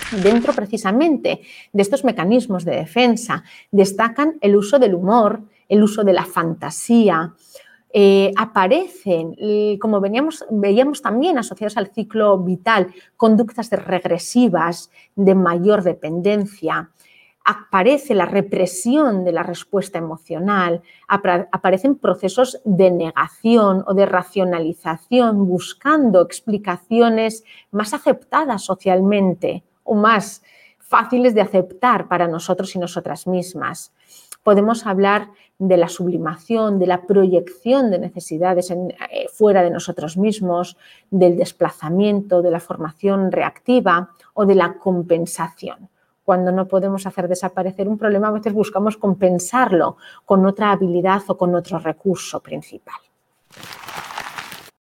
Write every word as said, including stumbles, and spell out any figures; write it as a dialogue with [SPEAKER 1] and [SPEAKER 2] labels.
[SPEAKER 1] Dentro precisamente de estos mecanismos de defensa destacan el uso del humor, el uso de la fantasía. Eh, aparecen, eh, como veníamos, veíamos también asociados al ciclo vital, conductas de regresivas de mayor dependencia. Aparece la represión de la respuesta emocional, aparecen procesos de negación o de racionalización, buscando explicaciones más aceptadas socialmente o más fáciles de aceptar para nosotros y nosotras mismas. Podemos hablar de la sublimación, de la proyección de necesidades en, eh, fuera de nosotros mismos, del desplazamiento, de la formación reactiva o de la compensación. Cuando no podemos hacer desaparecer un problema, a veces buscamos compensarlo con otra habilidad o con otro recurso principal.